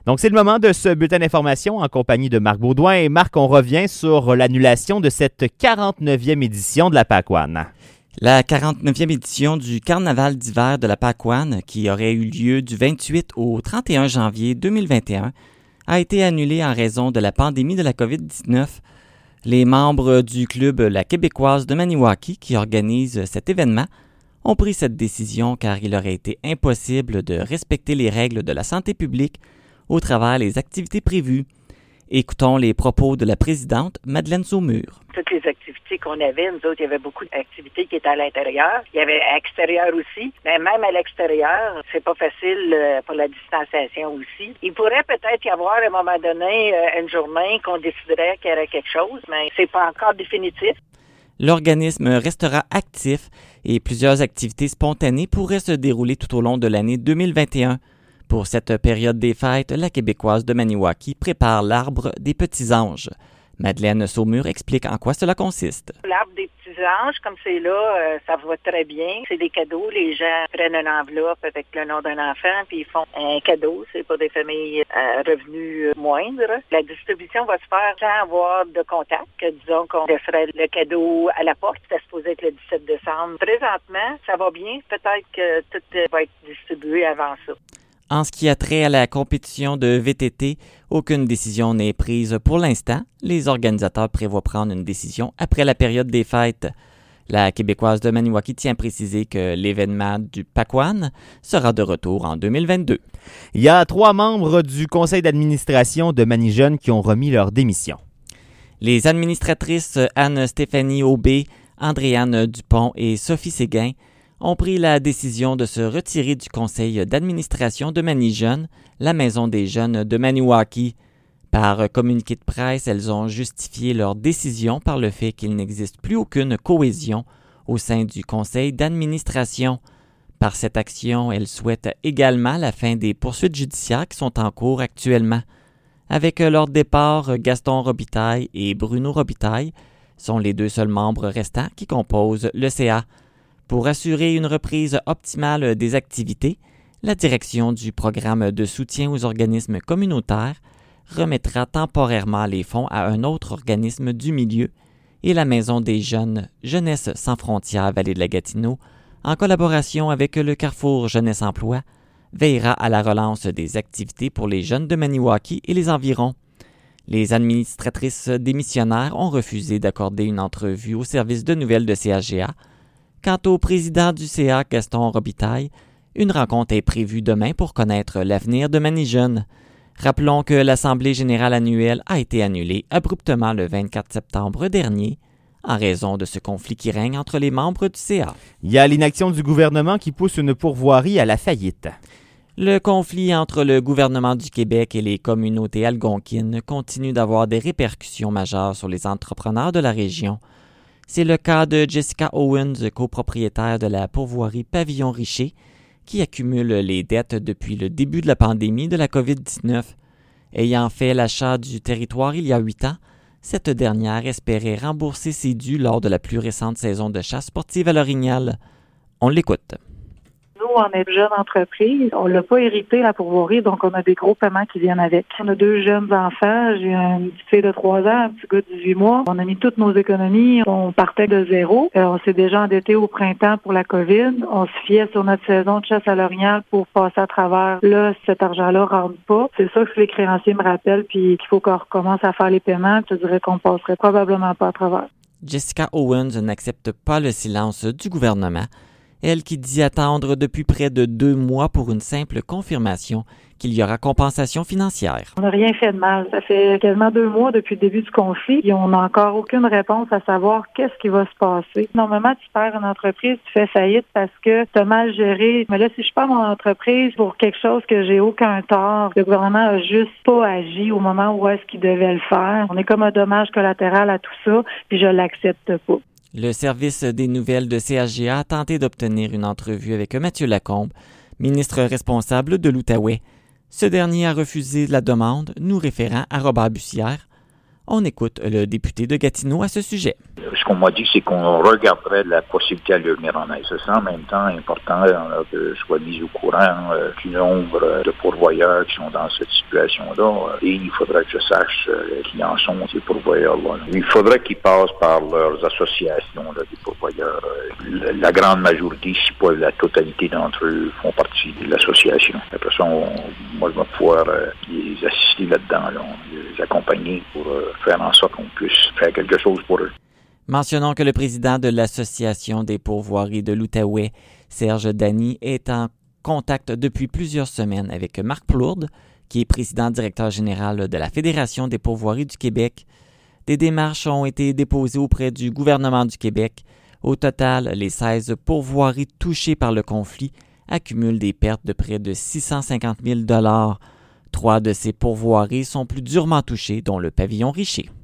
Donc, c'est le moment de ce bulletin d'information en compagnie de Marc Baudouin. Et Marc, on revient sur l'annulation de cette 49e édition de la PAC-ONE. La 49e édition du Carnaval d'hiver de la PAC-ONE, qui aurait eu lieu du 28 au 31 janvier 2021, a été annulée en raison de la pandémie de la COVID-19. Les membres du club La Québécoise de Maniwaki, qui organise cet événement, ont pris cette décision car il aurait été impossible de respecter les règles de la santé publique au travers des activités prévues. Écoutons les propos de la présidente Madeleine Saumur. Toutes les activités qu'on avait, nous autres, il y avait beaucoup d'activités qui étaient à l'intérieur. Il y avait à l'extérieur aussi. Mais même à l'extérieur, c'est pas facile pour la distanciation aussi. Il pourrait peut-être y avoir à un moment donné une journée qu'on déciderait qu'il y aurait quelque chose, mais c'est pas encore définitif. L'organisme restera actif et plusieurs activités spontanées pourraient se dérouler tout au long de l'année 2021. Pour cette période des fêtes, la Québécoise de Maniwaki prépare l'arbre des petits anges. Madeleine Saumur explique en quoi cela consiste. L'arbre des petits anges, comme c'est là, ça va très bien. C'est des cadeaux. Les gens prennent une enveloppe avec le nom d'un enfant puis ils font un cadeau. C'est pour des familles à revenus moindres. La distribution va se faire sans avoir de contact. Disons qu'on laisserait le cadeau à la porte. Ça se posait être le 17 décembre. Présentement, ça va bien. Peut-être que tout va être distribué avant ça. En ce qui a trait à la compétition de VTT, aucune décision n'est prise pour l'instant. Les organisateurs prévoient prendre une décision après la période des fêtes. La Québécoise de Maniwaki tient à préciser que l'événement du PAC-ONE sera de retour en 2022. Il y a 3 membres du conseil d'administration de Manijeunes qui ont remis leur démission. Les administratrices Anne-Stéphanie Aubé, Andréane Dupont et Sophie Séguin ont pris la décision de se retirer du conseil d'administration de Manijeunes, la maison des jeunes de Maniwaki. Par communiqué de presse, elles ont justifié leur décision par le fait qu'il n'existe plus aucune cohésion au sein du conseil d'administration. Par cette action, elles souhaitent également la fin des poursuites judiciaires qui sont en cours actuellement. Avec leur départ, Gaston Robitaille et Bruno Robitaille sont les 2 seuls membres restants qui composent le CA. Pour assurer une reprise optimale des activités, la direction du programme de soutien aux organismes communautaires remettra temporairement les fonds à un autre organisme du milieu et la Maison des jeunes Jeunesse sans frontières Vallée de la Gatineau, en collaboration avec le Carrefour Jeunesse Emploi, veillera à la relance des activités pour les jeunes de Maniwaki et les environs. Les administratrices démissionnaires ont refusé d'accorder une entrevue au service de nouvelles de CHGA. Quant au président du CA, Gaston Robitaille, une rencontre est prévue demain pour connaître l'avenir de Manijeunes. Rappelons que l'Assemblée générale annuelle a été annulée abruptement le 24 septembre dernier en raison de ce conflit qui règne entre les membres du CA. Il y a l'inaction du gouvernement qui pousse une pourvoirie à la faillite. Le conflit entre le gouvernement du Québec et les communautés algonquines continue d'avoir des répercussions majeures sur les entrepreneurs de la région. C'est le cas de Jessica Owens, copropriétaire de la pourvoirie Pavillon Richer, qui accumule les dettes depuis le début de la pandémie de la COVID-19. Ayant fait l'achat du territoire il y a 8 ans, cette dernière espérait rembourser ses dus lors de la plus récente saison de chasse sportive à l'Orignal. On l'écoute. Nous, on est jeune entreprise. On l'a pas hérité, la pourvoirie, donc on a des gros paiements qui viennent avec. On a 2 jeunes enfants. J'ai une petite fille de 3 ans, un petit gars de 18 mois. On a mis toutes nos économies. On partait de zéro. On s'est déjà endetté au printemps pour la COVID. On se fiait sur notre saison de chasse à l'Orignal pour passer à travers. Là, cet argent-là rentre pas. C'est ça que les créanciers me rappellent, puis qu'il faut qu'on recommence à faire les paiements. Je dirais qu'on passerait probablement pas à travers. Jessica Owens n'accepte pas le silence du gouvernement. Elle qui dit attendre depuis près de 2 mois pour une simple confirmation qu'il y aura compensation financière. On n'a rien fait de mal. Ça fait quasiment 2 mois depuis le début du conflit et on n'a encore aucune réponse à savoir qu'est-ce qui va se passer. Normalement, tu perds une entreprise, tu fais faillite parce que tu as mal géré. Mais là, si je perds mon entreprise pour quelque chose que j'ai aucun tort, le gouvernement a juste pas agi au moment où est-ce qu'il devait le faire. On est comme un dommage collatéral à tout ça, puis je l'accepte pas. Le service des nouvelles de CHGA a tenté d'obtenir une entrevue avec Mathieu Lacombe, ministre responsable de l'Outaouais. Ce dernier a refusé la demande, nous référant à Robert Bussière. On écoute le député de Gatineau à ce sujet. Je qu'on m'a dit, c'est qu'on regarderait la possibilité à leur venir en aide. C'est en même temps important que je sois mis au courant du nombre de pourvoyeurs qui sont dans cette situation-là. Et il faudrait que je sache qui en sont, ces pourvoyeurs-là. Il faudrait qu'ils passent par leurs associations des pourvoyeurs. La grande majorité, si pas la totalité d'entre eux, font partie de l'association. Après ça, moi, je vais pouvoir les assister là-dedans, les accompagner pour faire en sorte qu'on puisse faire quelque chose pour eux. Mentionnons que le président de l'Association des pourvoiries de l'Outaouais, Serge Dany, est en contact depuis plusieurs semaines avec Marc Plourde, qui est président-directeur général de la Fédération des pourvoiries du Québec. Des démarches ont été déposées auprès du gouvernement du Québec. Au total, les 16 pourvoiries touchées par le conflit accumulent des pertes de près de 650 000 $. 3 de ces pourvoiries sont plus durement touchées, dont le pavillon Richer.